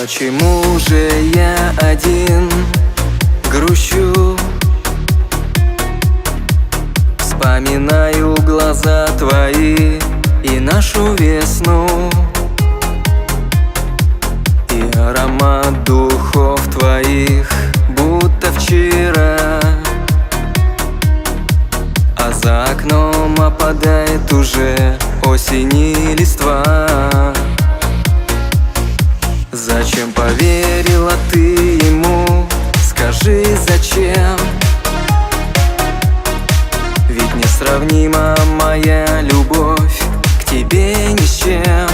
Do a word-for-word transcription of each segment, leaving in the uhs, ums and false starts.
Почему же я один грущу? Вспоминаю глаза твои и нашу весну, и аромат духов твоих, будто вчера. А за окном опадает уже осень и листва. Зачем поверила ты ему? Скажи, зачем? Ведь несравнима моя любовь к тебе ни с чем.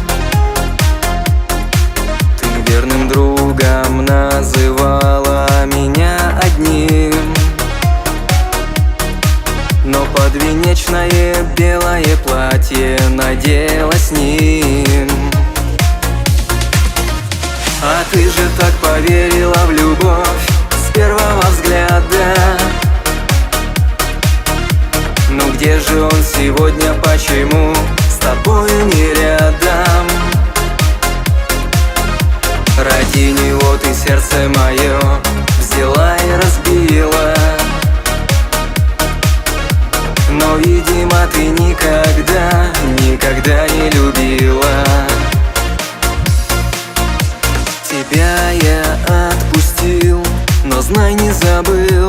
Ты верным другом называла меня одним, но подвенечное белое платье надела с ним. А ты же так поверила в любовь с первого взгляда. Ну где же он сегодня, почему с тобою не рядом? Ради него ты сердце мое взяла и разбила, но, видимо, ты никогда, никогда не любила. Тебя я отпустил, но знай, не забыл,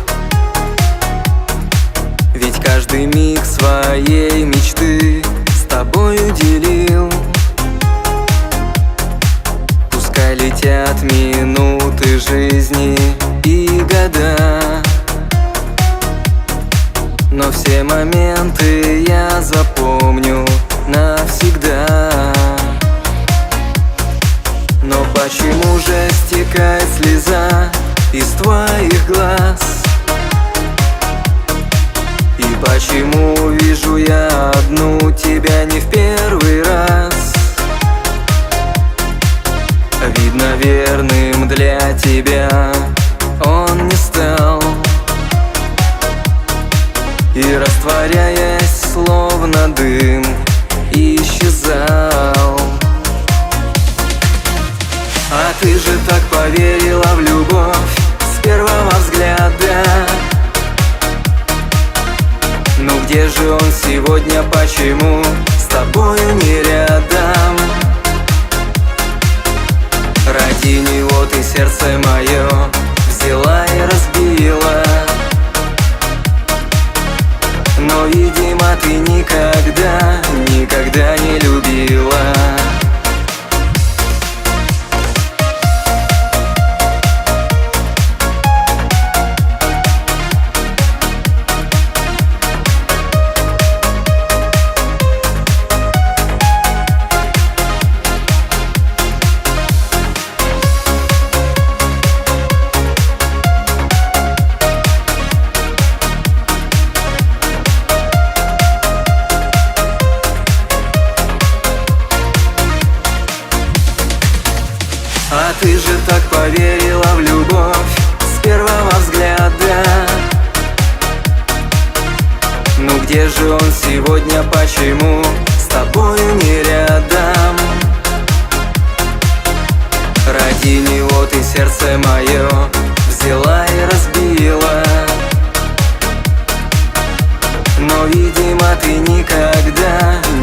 ведь каждый миг своей мечты с тобою делил. Пускай летят минуты жизни и года, но все моменты я запомню навсегда. Но почему же стекает слеза из твоих глаз? И почему вижу я одну тебя не в первый раз? Видно, верным для тебя он не стал, и, растворяясь, словно дым, исчезал. А ты же так поверила в любовь с первого взгляда. Ну где же он сегодня, почему с тобою не рядом? Ради него ты сердце мое взяла и разбила, но, видимо, ты никогда, никогда не любила. А ты же так поверила в любовь с первого взгляда. Ну где же он сегодня, почему с тобою не рядом? Ради него ты сердце мое взяла и разбила, но, видимо, ты никогда,